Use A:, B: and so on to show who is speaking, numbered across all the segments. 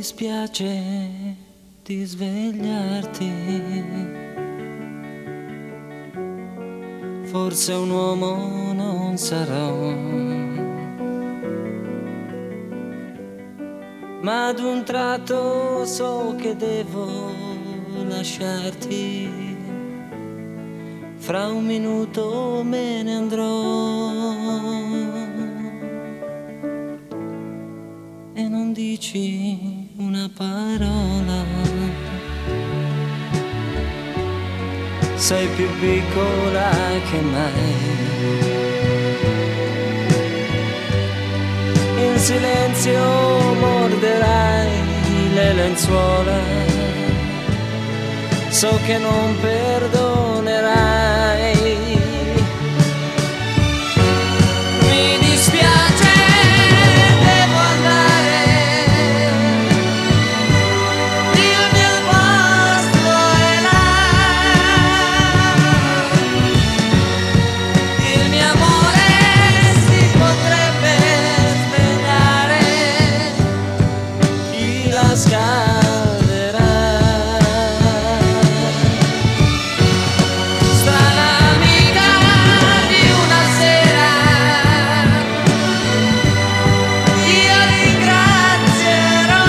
A: dispiace di svegliarti. Forse un uomo non sarò, ma ad un tratto so che devo lasciarti. Fra un minuto me ne andrò e non dici una parola. Sei più piccola che mai. In silenzio morderai le lenzuola. So che non perdonerai. Mi dispiace, devo andare. Il mio posto è là. Il mio amore si potrebbe svegliare. Chi la scalderà? Strana amica di una sera, io ringrazierò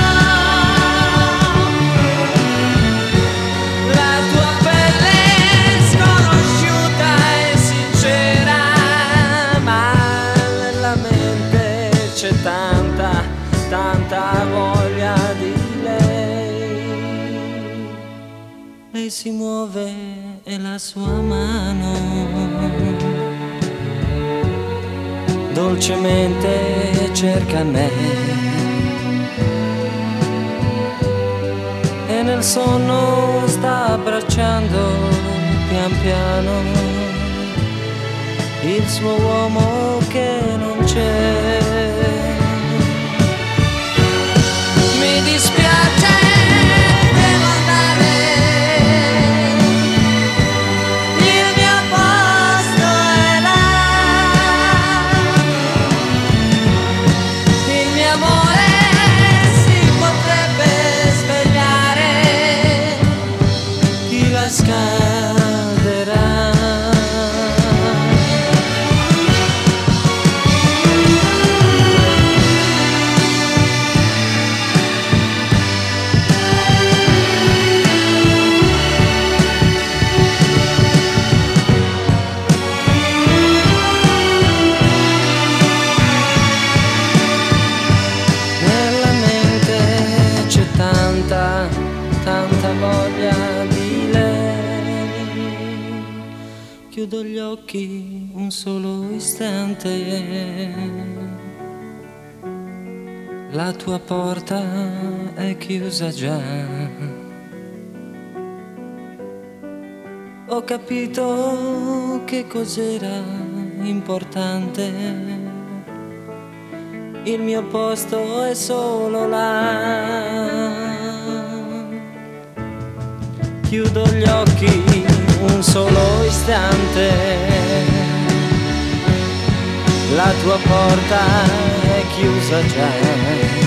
A: la tua pelle sconosciuta e sincera, ma nella mente c'è tanta, tanta voglia di lei. Lei si muove e la sua mano dolcemente cerca me, e nel sonno sta abbracciando pian piano il suo uomo che non c'è. Mi dispiace, devo andare. Il mio posto è là. Il mio amore si potrebbe svegliare. Chi la scalderà? Nella mente c'è tanta, tanta voglia di lei. Chiudo gli occhi un solo istante. La tua porta è chiusa già. Ho capito che cos'era importante. Il mio posto è solo là. Chiudo gli occhi un solo istante. La tua porta è chiusa già.